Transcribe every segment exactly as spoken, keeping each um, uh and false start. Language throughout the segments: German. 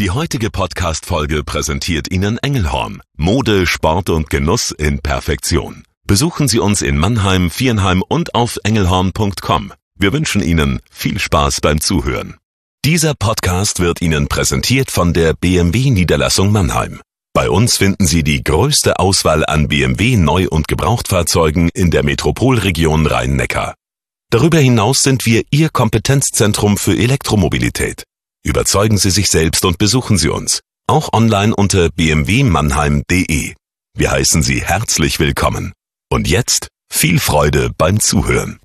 Die heutige Podcast-Folge präsentiert Ihnen Engelhorn. Mode, Sport und Genuss in Perfektion. Besuchen Sie uns in Mannheim, Viernheim und auf engelhorn punkt com. Wir wünschen Ihnen viel Spaß beim Zuhören. Dieser Podcast wird Ihnen präsentiert von der B M W-Niederlassung Mannheim. Bei uns finden Sie die größte Auswahl an B M W Neu- und Gebrauchtfahrzeugen in der Metropolregion Rhein-Neckar. Darüber hinaus sind wir Ihr Kompetenzzentrum für Elektromobilität. Überzeugen Sie sich selbst und besuchen Sie uns, auch online unter b m w mannheim punkt d e. Wir heißen Sie herzlich willkommen. Und jetzt viel Freude beim Zuhören.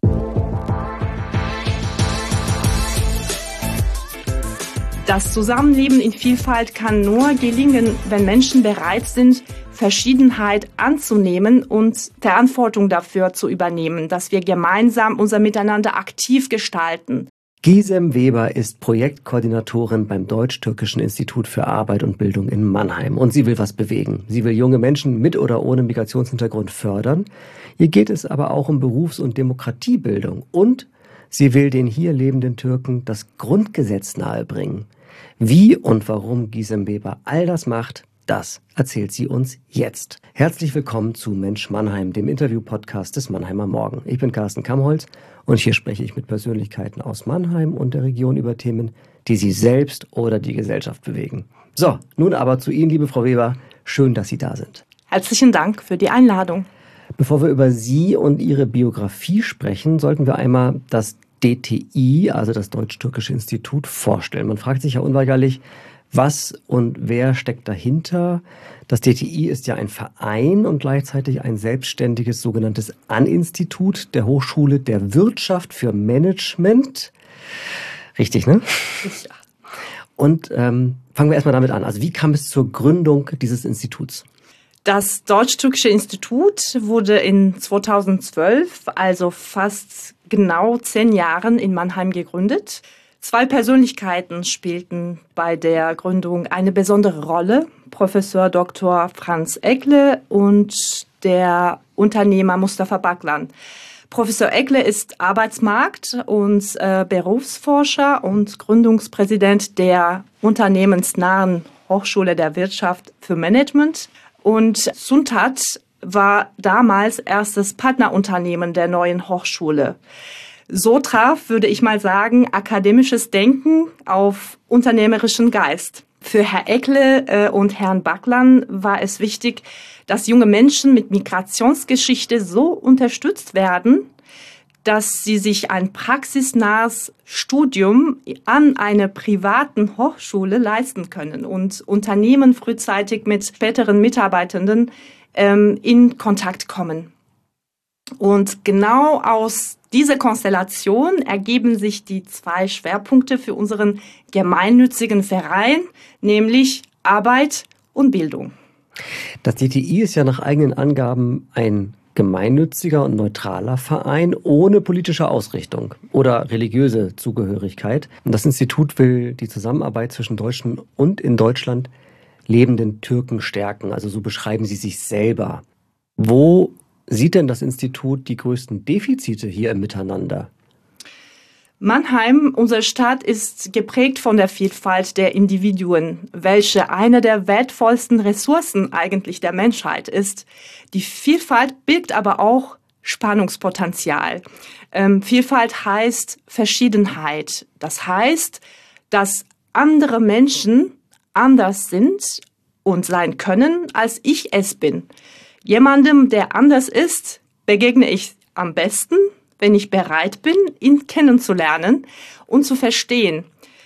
Das Zusammenleben in Vielfalt kann nur gelingen, wenn Menschen bereit sind, Verschiedenheit anzunehmen und Verantwortung dafür zu übernehmen, dass wir gemeinsam unser Miteinander aktiv gestalten. Gizem Weber ist Projektkoordinatorin beim Deutsch-Türkischen Institut für Arbeit und Bildung in Mannheim. Und sie will was bewegen. Sie will junge Menschen mit oder ohne Migrationshintergrund fördern. Ihr geht es aber auch um Berufs- und Demokratiebildung. Und sie will den hier lebenden Türken das Grundgesetz nahebringen. Wie und warum Gizem Weber all das macht, das erzählt sie uns jetzt. Herzlich willkommen zu Mensch Mannheim, dem Interview-Podcast des Mannheimer Morgen. Ich bin Carsten Kamholz und hier spreche ich mit Persönlichkeiten aus Mannheim und der Region über Themen, die sie selbst oder die Gesellschaft bewegen. So, nun aber zu Ihnen, liebe Frau Weber. Schön, dass Sie da sind. Herzlichen Dank für die Einladung. Bevor wir über Sie und Ihre Biografie sprechen, sollten wir einmal das D T I, also das Deutsch-Türkische Institut, vorstellen. Man fragt sich ja unweigerlich, was und wer steckt dahinter? Das D T I ist ja ein Verein und gleichzeitig ein selbstständiges sogenanntes An-Institut der Hochschule der Wirtschaft für Management. Richtig, ne? Ja. Und ähm, fangen wir erstmal damit an. Also wie kam es zur Gründung dieses Instituts? Das Deutsch-Türkische Institut wurde in zweitausendzwölf, also fast genau zehn Jahren, in Mannheim gegründet. Zwei Persönlichkeiten spielten bei der Gründung eine besondere Rolle. Professor Doktor Franz Ekle und der Unternehmer Mustafa Baklan. Professor Ekle ist Arbeitsmarkt- und äh, Berufsforscher und Gründungspräsident der unternehmensnahen Hochschule der Wirtschaft für Management. Und Suntat war damals erstes Partnerunternehmen der neuen Hochschule. So traf, würde ich mal sagen, akademisches Denken auf unternehmerischen Geist. Für Herr Ekle äh, und Herrn Baklan war es wichtig, dass junge Menschen mit Migrationsgeschichte so unterstützt werden, dass sie sich ein praxisnahes Studium an einer privaten Hochschule leisten können und Unternehmen frühzeitig mit späteren Mitarbeitenden ähm, in Kontakt kommen. Und genau aus dieser Konstellation ergeben sich die zwei Schwerpunkte für unseren gemeinnützigen Verein, nämlich Arbeit und Bildung. Das D T I ist ja nach eigenen Angaben ein gemeinnütziger und neutraler Verein ohne politische Ausrichtung oder religiöse Zugehörigkeit. Und das Institut will die Zusammenarbeit zwischen Deutschen und in Deutschland lebenden Türken stärken. Also so beschreiben sie sich selber. Wo sieht denn das Institut die größten Defizite hier im Miteinander? Mannheim, unsere Stadt, ist geprägt von der Vielfalt der Individuen, welche eine der wertvollsten Ressourcen eigentlich der Menschheit ist. Die Vielfalt birgt aber auch Spannungspotenzial. Ähm, Vielfalt heißt Verschiedenheit. Das heißt, dass andere Menschen anders sind und sein können, als ich es bin. Jemandem, der anders ist, begegne ich am besten, wenn ich bereit bin, ihn kennenzulernen und zu verstehen.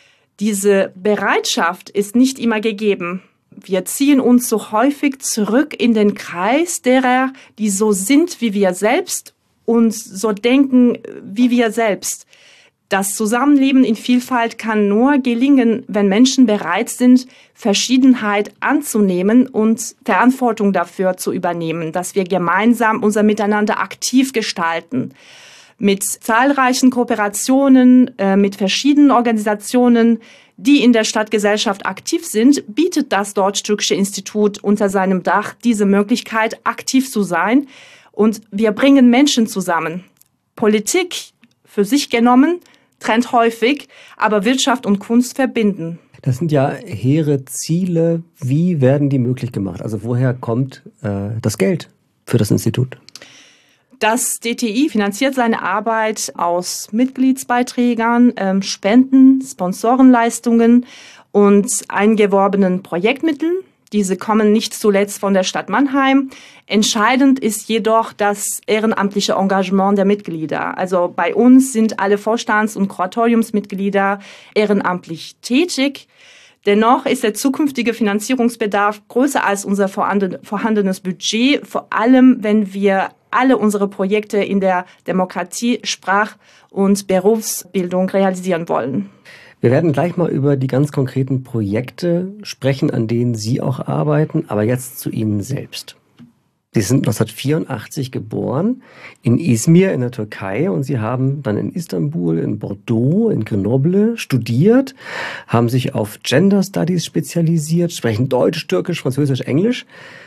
Diese Bereitschaft ist nicht immer gegeben. Wir ziehen uns so häufig zurück in den Kreis derer, die so sind wie wir selbst und so denken wie wir selbst. Das Zusammenleben in Vielfalt kann nur gelingen, wenn Menschen bereit sind, Verschiedenheit anzunehmen und Verantwortung dafür zu übernehmen, dass wir gemeinsam unser Miteinander aktiv gestalten. Mit zahlreichen Kooperationen, äh, mit verschiedenen Organisationen, die in der Stadtgesellschaft aktiv sind, bietet das Deutsch-Türkische Institut unter seinem Dach diese Möglichkeit, aktiv zu sein. Und wir bringen Menschen zusammen. Politik für sich genommen trennt häufig, aber Wirtschaft und Kunst verbinden. Das sind ja hehre Ziele. Wie werden die möglich gemacht? Also woher kommt äh, das Geld für das Institut? Das D T I finanziert seine Arbeit aus Mitgliedsbeiträgen, ähm, Spenden, Sponsorenleistungen und eingeworbenen Projektmitteln. Diese kommen nicht zuletzt von der Stadt Mannheim. Entscheidend ist jedoch das ehrenamtliche Engagement der Mitglieder. Also bei uns sind alle Vorstands- und Kuratoriumsmitglieder ehrenamtlich tätig. Dennoch ist der zukünftige Finanzierungsbedarf größer als unser vorhandenes Budget, vor allem wenn wir alle unsere Projekte in der Demokratie, Sprach- und Berufsbildung realisieren wollen. Wir werden gleich mal über die ganz konkreten Projekte sprechen, an denen Sie auch arbeiten, aber jetzt zu Ihnen selbst. Sie sind neunzehnhundertvierundachtzig geboren in Izmir in der Türkei und Sie haben dann in Istanbul, in Bordeaux, in Grenoble studiert, haben sich auf Gender Studies spezialisiert, sprechen Deutsch, Türkisch, Französisch, Englisch.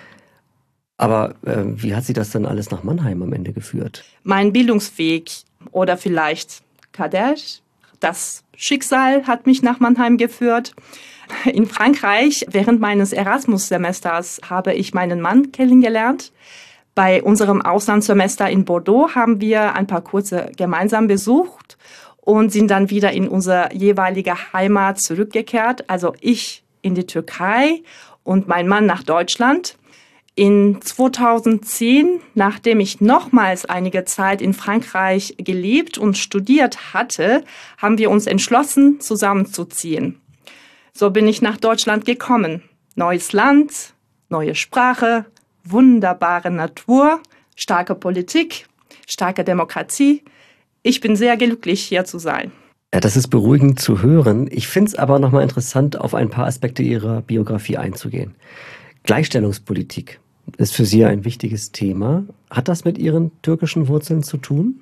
Aber äh, wie hat Sie das dann alles nach Mannheim am Ende geführt? Mein Bildungsweg oder vielleicht Kader, das Schicksal hat mich nach Mannheim geführt. In Frankreich, während meines Erasmus-Semesters, habe ich meinen Mann kennengelernt. Bei unserem Auslandssemester in Bordeaux haben wir ein paar Kurse gemeinsam besucht und sind dann wieder in unsere jeweilige Heimat zurückgekehrt. Also ich in die Türkei und mein Mann nach Deutschland. In zweitausendzehn, nachdem ich nochmals einige Zeit in Frankreich gelebt und studiert hatte, haben wir uns entschlossen, zusammenzuziehen. So bin ich nach Deutschland gekommen. Neues Land, neue Sprache, wunderbare Natur, starke Politik, starke Demokratie. Ich bin sehr glücklich, hier zu sein. Ja, das ist beruhigend zu hören. Ich finde es aber nochmal interessant, auf ein paar Aspekte Ihrer Biografie einzugehen. Gleichstellungspolitik ist für Sie ein wichtiges Thema. Hat das mit Ihren türkischen Wurzeln zu tun?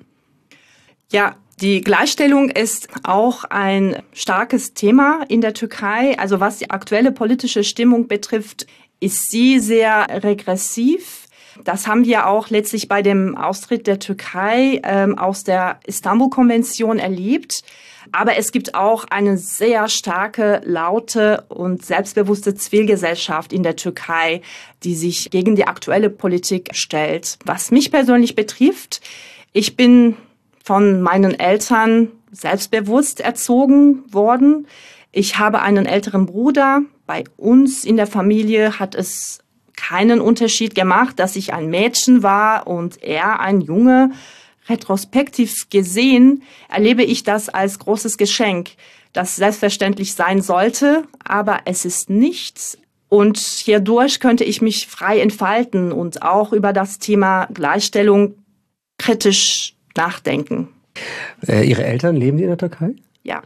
Ja, die Gleichstellung ist auch ein starkes Thema in der Türkei. Also was die aktuelle politische Stimmung betrifft, ist sie sehr regressiv. Das haben wir auch letztlich bei dem Austritt der Türkei ähm, aus der Istanbul-Konvention erlebt. Aber es gibt auch eine sehr starke, laute und selbstbewusste Zivilgesellschaft in der Türkei, die sich gegen die aktuelle Politik stellt. Was mich persönlich betrifft, ich bin von meinen Eltern selbstbewusst erzogen worden. Ich habe einen älteren Bruder. Bei uns in der Familie hat es keinen Unterschied gemacht, dass ich ein Mädchen war und er ein Junge. Retrospektiv gesehen erlebe ich das als großes Geschenk, das selbstverständlich sein sollte, aber es ist nichts. Und hierdurch könnte ich mich frei entfalten und auch über das Thema Gleichstellung kritisch nachdenken. Äh, Ihre Eltern, leben die in der Türkei? Ja.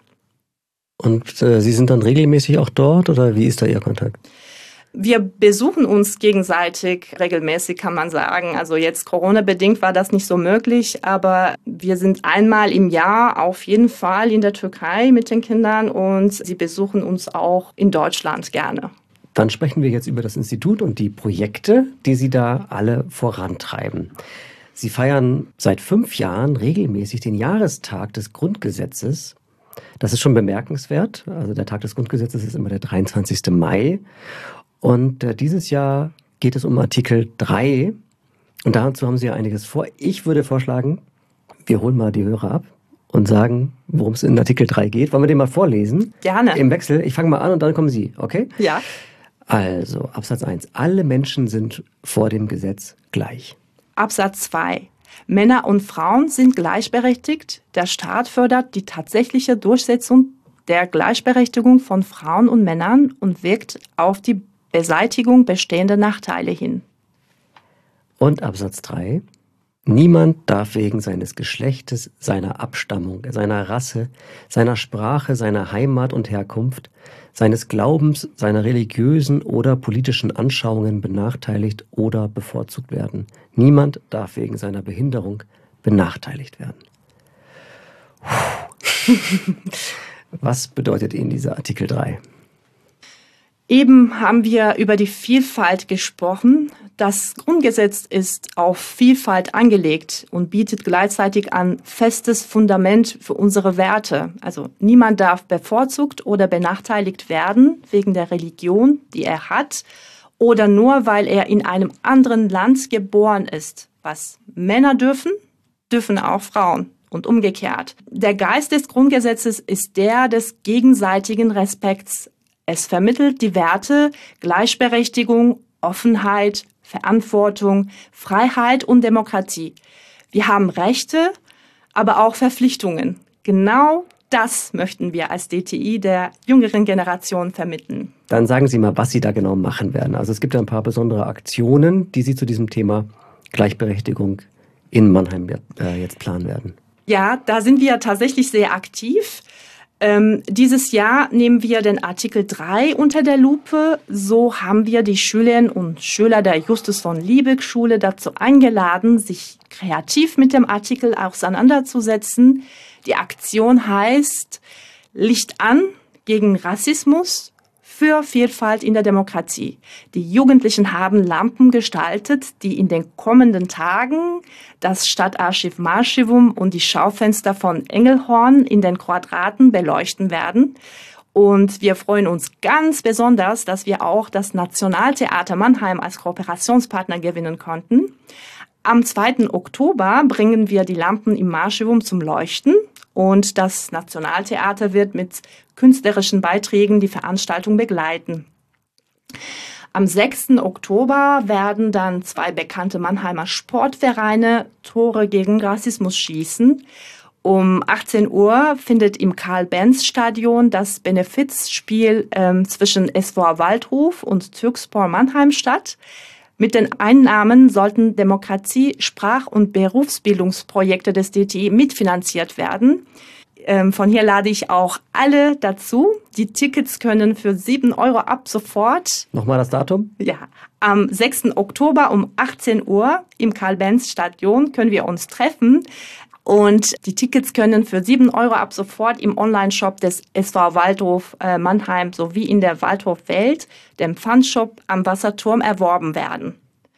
Und äh, Sie sind dann regelmäßig auch dort oder wie ist da Ihr Kontakt? Wir besuchen uns gegenseitig regelmäßig, kann man sagen. Also jetzt Corona-bedingt war das nicht so möglich, aber wir sind einmal im Jahr auf jeden Fall in der Türkei mit den Kindern und sie besuchen uns auch in Deutschland gerne. Dann sprechen wir jetzt über das Institut und die Projekte, die Sie da alle vorantreiben. Sie feiern seit fünf Jahren regelmäßig den Jahrestag des Grundgesetzes. Das ist schon bemerkenswert. Also der Tag des Grundgesetzes ist immer der dreiundzwanzigste Mai. Und äh, dieses Jahr geht es um Artikel drei. Und dazu haben Sie ja einiges vor. Ich würde vorschlagen, wir holen mal die Hörer ab und sagen, worum es in Artikel drei geht. Wollen wir den mal vorlesen? Gerne. Im Wechsel. Ich fange mal an und dann kommen Sie, okay? Ja. Also, Absatz eins. Alle Menschen sind vor dem Gesetz gleich. Absatz zwei. Männer und Frauen sind gleichberechtigt. Der Staat fördert die tatsächliche Durchsetzung der Gleichberechtigung von Frauen und Männern und wirkt auf die Beseitigung bestehender Nachteile hin. Und Absatz drei. Niemand darf wegen seines Geschlechtes, seiner Abstammung, seiner Rasse, seiner Sprache, seiner Heimat und Herkunft, seines Glaubens, seiner religiösen oder politischen Anschauungen benachteiligt oder bevorzugt werden. Niemand darf wegen seiner Behinderung benachteiligt werden. Was bedeutet Ihnen dieser Artikel drei? Eben haben wir über die Vielfalt gesprochen. Das Grundgesetz ist auf Vielfalt angelegt und bietet gleichzeitig ein festes Fundament für unsere Werte. Also niemand darf bevorzugt oder benachteiligt werden wegen der Religion, die er hat, oder nur weil er in einem anderen Land geboren ist. Was Männer dürfen, dürfen auch Frauen und umgekehrt. Der Geist des Grundgesetzes ist der des gegenseitigen Respekts. Es vermittelt die Werte Gleichberechtigung, Offenheit, Verantwortung, Freiheit und Demokratie. Wir haben Rechte, aber auch Verpflichtungen. Genau das möchten wir als D T I der jüngeren Generation vermitteln. Dann sagen Sie mal, was Sie da genau machen werden. Also es gibt ein paar besondere Aktionen, die Sie zu diesem Thema Gleichberechtigung in Mannheim jetzt planen werden. Ja, da sind wir tatsächlich sehr aktiv. Ähm, dieses Jahr nehmen wir den Artikel drei unter der Lupe. So haben wir die Schülerinnen und Schüler der Justus von Liebig Schule dazu eingeladen, sich kreativ mit dem Artikel auseinanderzusetzen. Die Aktion heißt Licht an gegen Rassismus für Vielfalt in der Demokratie. Die Jugendlichen haben Lampen gestaltet, die in den kommenden Tagen das Stadtarchiv Marschivum und die Schaufenster von Engelhorn in den Quadraten beleuchten werden. Und wir freuen uns ganz besonders, dass wir auch das Nationaltheater Mannheim als Kooperationspartner gewinnen konnten. Am zweiten Oktober bringen wir die Lampen im Marschivum zum Leuchten. Und das Nationaltheater wird mit künstlerischen Beiträgen die Veranstaltung begleiten. Am sechsten Oktober werden dann zwei bekannte Mannheimer Sportvereine Tore gegen Rassismus schießen. Um achtzehn Uhr findet im Karl-Benz-Stadion das Benefizspiel ähm, zwischen S V Waldhof und Türkspor Mannheim statt. Mit den Einnahmen sollten Demokratie-, Sprach- und Berufsbildungsprojekte des D T I mitfinanziert werden. Ähm, von hier lade ich auch alle dazu. Die Tickets können für sieben Euro ab sofort. Nochmal das Datum? Ja, am sechsten Oktober um achtzehn Uhr im Karl-Benz-Stadion können wir uns treffen. Und die Tickets können für sieben Euro ab sofort im Online-Shop des S V Waldhof äh, Mannheim sowie in der Waldhof Welt, dem Pfandshop am Wasserturm, erworben werden.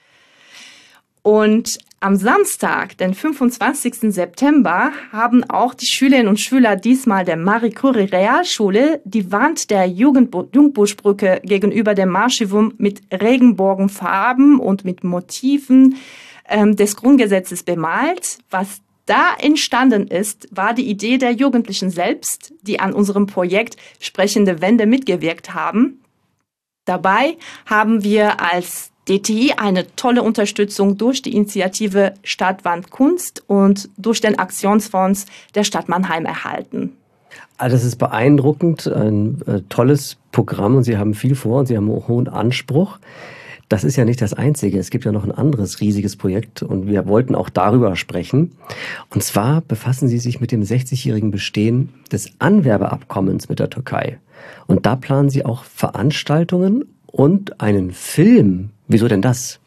Und am Samstag, den fünfundzwanzigsten September, haben auch die Schülerinnen und Schüler diesmal der Marie Curie Realschule die Wand der Jungbuschbrücke gegenüber dem Marschivum mit Regenbogenfarben und mit Motiven ähm, des Grundgesetzes bemalt. Was da entstanden ist, war die Idee der Jugendlichen selbst, die an unserem Projekt Sprechende Wände mitgewirkt haben. Dabei haben wir als D T I eine tolle Unterstützung durch die Initiative Stadtwand Kunst und durch den Aktionsfonds der Stadt Mannheim erhalten. Also das ist beeindruckend, ein äh, tolles Programm und Sie haben viel vor und Sie haben einen hohen Anspruch. Das ist ja nicht das Einzige. Es gibt ja noch ein anderes riesiges Projekt und wir wollten auch darüber sprechen. Und zwar befassen Sie sich mit dem sechzigjährigen Bestehen des Anwerbeabkommens mit der Türkei. Und da planen Sie auch Veranstaltungen und einen Film. Wieso denn das?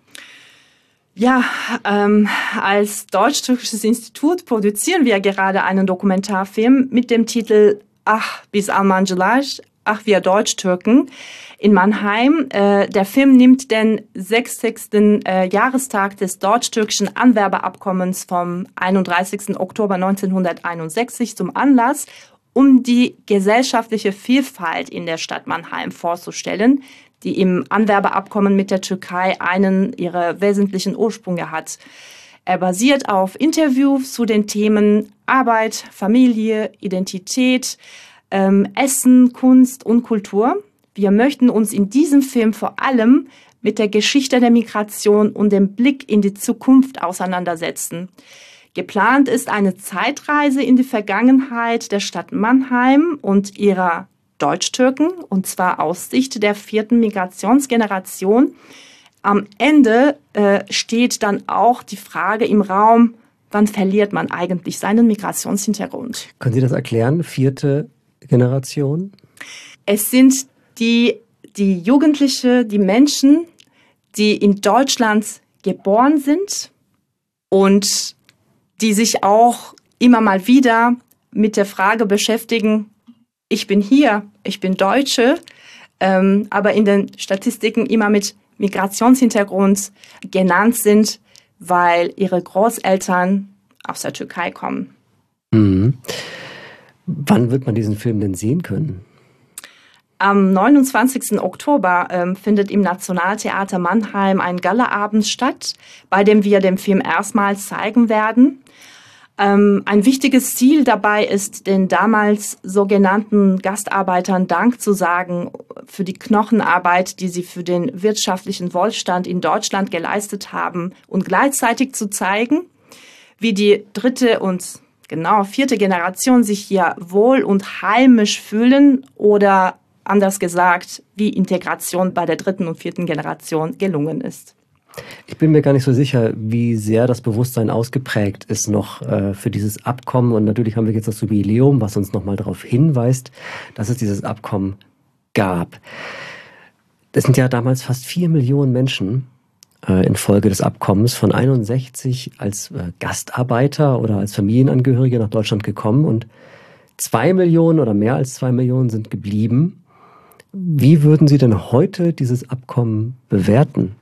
Ja, ähm, als Deutsch-Türkisches Institut produzieren wir gerade einen Dokumentarfilm mit dem Titel Ach, biz Almancılar, ach, wir Deutsch-Türken in Mannheim. Äh, der Film nimmt den sechzigsten Äh, Jahrestag des deutsch-türkischen Anwerbeabkommens vom einunddreißigsten Oktober neunzehnhunderteinundsechzig zum Anlass, um die gesellschaftliche Vielfalt in der Stadt Mannheim vorzustellen, die im Anwerbeabkommen mit der Türkei einen ihrer wesentlichen Ursprünge hat. Er basiert auf Interviews zu den Themen Arbeit, Familie, Identität, ähm, Essen, Kunst und Kultur. Wir möchten uns in diesem Film vor allem mit der Geschichte der Migration und dem Blick in die Zukunft auseinandersetzen. Geplant ist eine Zeitreise in die Vergangenheit der Stadt Mannheim und ihrer Deutsch-Türken, und zwar aus Sicht der vierten Migrationsgeneration. Am Ende äh, steht dann auch die Frage im Raum, wann verliert man eigentlich seinen Migrationshintergrund? Können Sie das erklären, vierte Generation? Es sind die, die Jugendliche, die Menschen, die in Deutschland geboren sind und die sich auch immer mal wieder mit der Frage beschäftigen, ich bin hier, ich bin Deutsche, ähm, aber in den Statistiken immer mit Migrationshintergrund genannt sind, weil ihre Großeltern aus der Türkei kommen. Mhm. Wann wird man diesen Film denn sehen können? Am neunundzwanzigsten Oktober ähm, findet im Nationaltheater Mannheim ein Galaabend statt, bei dem wir den Film erstmals zeigen werden. Ähm, ein wichtiges Ziel dabei ist, den damals sogenannten Gastarbeitern Dank zu sagen für die Knochenarbeit, die sie für den wirtschaftlichen Wohlstand in Deutschland geleistet haben, und gleichzeitig zu zeigen, wie die dritte und genau vierte Generation sich hier wohl und heimisch fühlen oder anders gesagt, wie Integration bei der dritten und vierten Generation gelungen ist. Ich bin mir gar nicht so sicher, wie sehr das Bewusstsein ausgeprägt ist noch äh, für dieses Abkommen. Und natürlich haben wir jetzt das Jubiläum, was uns nochmal darauf hinweist, dass es dieses Abkommen gab. Es sind ja damals fast vier Millionen Menschen äh, infolge des Abkommens von einundsechzig als äh, Gastarbeiter oder als Familienangehörige nach Deutschland gekommen. Und zwei Millionen oder mehr als zwei Millionen sind geblieben. Wie würden Sie denn heute dieses Abkommen bewerten?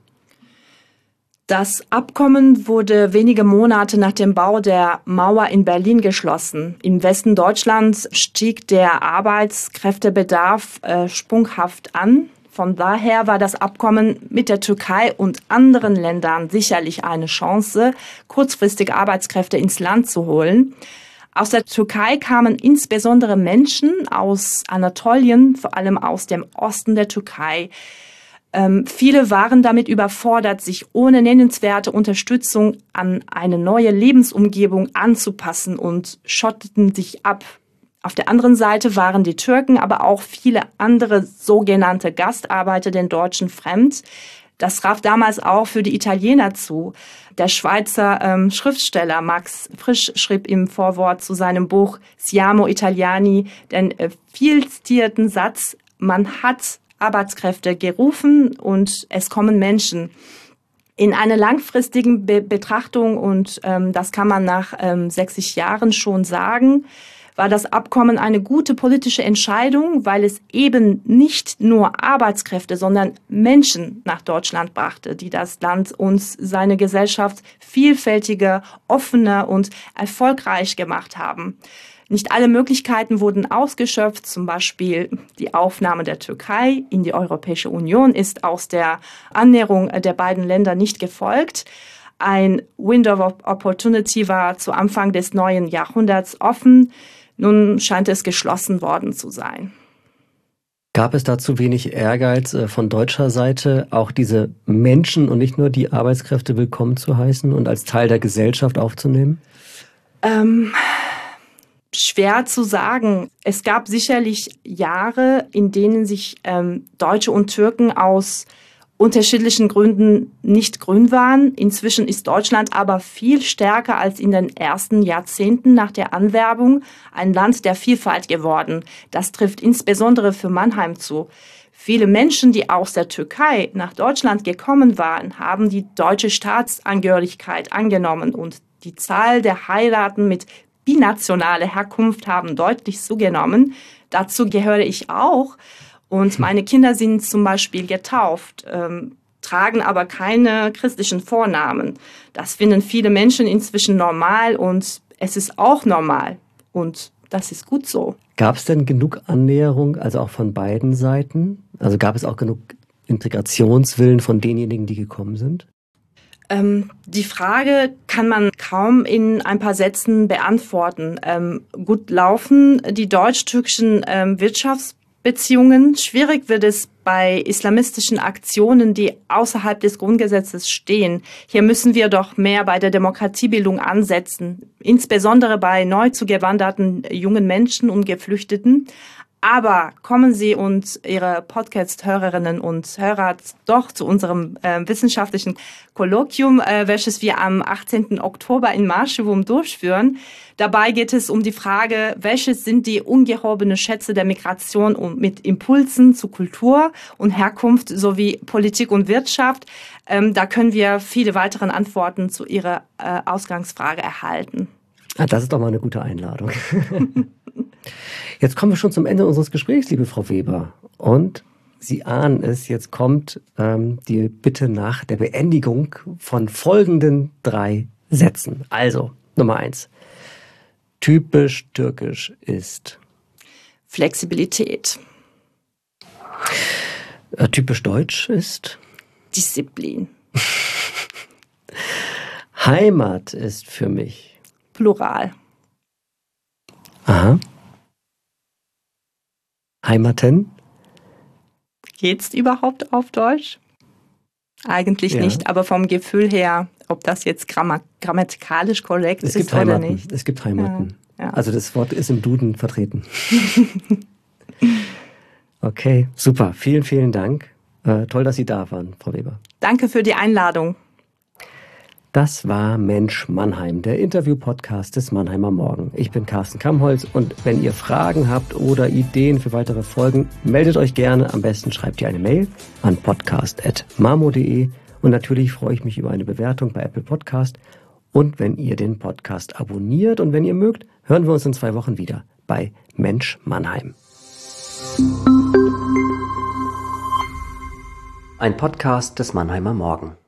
Das Abkommen wurde wenige Monate nach dem Bau der Mauer in Berlin geschlossen. Im Westen Deutschlands stieg der Arbeitskräftebedarf äh, sprunghaft an. Von daher war das Abkommen mit der Türkei und anderen Ländern sicherlich eine Chance, kurzfristig Arbeitskräfte ins Land zu holen. Aus der Türkei kamen insbesondere Menschen aus Anatolien, vor allem aus dem Osten der Türkei. Ähm, viele waren damit überfordert, sich ohne nennenswerte Unterstützung an eine neue Lebensumgebung anzupassen und schotteten sich ab. Auf der anderen Seite waren die Türken, aber auch viele andere sogenannte Gastarbeiter den Deutschen fremd. Das traf damals auch für die Italiener zu. Der Schweizer ähm, Schriftsteller Max Frisch schrieb im Vorwort zu seinem Buch Siamo Italiani den äh, viel zitierten Satz: Man hat Arbeitskräfte gerufen und es kommen Menschen. In einer langfristigen Be- Betrachtung, und ähm, das kann man nach ähm, sechzig Jahren schon sagen, war das Abkommen eine gute politische Entscheidung, weil es eben nicht nur Arbeitskräfte, sondern Menschen nach Deutschland brachte, die das Land und seine Gesellschaft vielfältiger, offener und erfolgreich gemacht haben. Nicht alle Möglichkeiten wurden ausgeschöpft, zum Beispiel die Aufnahme der Türkei in die Europäische Union ist aus der Annäherung der beiden Länder nicht gefolgt. Ein Window of Opportunity war zu Anfang des neuen Jahrhunderts offen. Nun scheint es geschlossen worden zu sein. Gab es da zu wenig Ehrgeiz von deutscher Seite, auch diese Menschen und nicht nur die Arbeitskräfte willkommen zu heißen und als Teil der Gesellschaft aufzunehmen? Ähm, schwer zu sagen. Es gab sicherlich Jahre, in denen sich ähm, Deutsche und Türken aus unterschiedlichen Gründen nicht grün waren. Inzwischen ist Deutschland aber viel stärker als in den ersten Jahrzehnten nach der Anwerbung ein Land der Vielfalt geworden. Das trifft insbesondere für Mannheim zu. Viele Menschen, die aus der Türkei nach Deutschland gekommen waren, haben die deutsche Staatsangehörigkeit angenommen und die Zahl der Heiraten mit binationaler Herkunft haben deutlich zugenommen. Dazu gehöre ich auch. Und meine Kinder sind zum Beispiel getauft, ähm, tragen aber keine christlichen Vornamen. Das finden viele Menschen inzwischen normal und es ist auch normal. Und das ist gut so. Gab es denn genug Annäherung, also auch von beiden Seiten? Also gab es auch genug Integrationswillen von denjenigen, die gekommen sind? Ähm, die Frage kann man kaum in ein paar Sätzen beantworten. Ähm, gut laufen die deutsch-türkischen ähm, Wirtschafts Beziehungen. Schwierig wird es bei islamistischen Aktionen, die außerhalb des Grundgesetzes stehen. Hier müssen wir doch mehr bei der Demokratiebildung ansetzen, insbesondere bei neu zugewanderten jungen Menschen und Geflüchteten. Aber kommen Sie und Ihre Podcast-Hörerinnen und Hörer doch zu unserem äh, wissenschaftlichen Kolloquium, äh, welches wir am achtzehnten Oktober in Marschewum durchführen. Dabei geht es um die Frage, welches sind die ungehobenen Schätze der Migration und mit Impulsen zu Kultur und Herkunft sowie Politik und Wirtschaft. Ähm, da können wir viele weitere Antworten zu Ihrer äh, Ausgangsfrage erhalten. Ah, das ist doch mal eine gute Einladung. Jetzt kommen wir schon zum Ende unseres Gesprächs, liebe Frau Weber. Und Sie ahnen es, jetzt kommt ähm, die Bitte nach der Beendigung von folgenden drei Sätzen. Also, Nummer eins. Typisch türkisch ist Flexibilität. Äh, typisch deutsch ist Disziplin. Heimat ist für mich Plural. Aha. Heimaten? Geht's überhaupt auf Deutsch? Eigentlich Ja. nicht, aber vom Gefühl her, ob das jetzt gramma- grammatikalisch korrekt Es ist gibt oder Heimaten. nicht. Es gibt Heimaten. Ja, ja. Also das Wort ist im Duden vertreten. Okay, super. Vielen, vielen Dank. Äh, toll, dass Sie da waren, Frau Weber. Danke für die Einladung. Das war Mensch Mannheim, der Interview-Podcast des Mannheimer Morgen. Ich bin Carsten Kamholz und wenn ihr Fragen habt oder Ideen für weitere Folgen, meldet euch gerne. Am besten schreibt ihr eine Mail an podcast at mamo punkt de und natürlich freue ich mich über eine Bewertung bei Apple Podcast und wenn ihr den Podcast abonniert und wenn ihr mögt, hören wir uns in zwei Wochen wieder bei Mensch Mannheim. Ein Podcast des Mannheimer Morgen.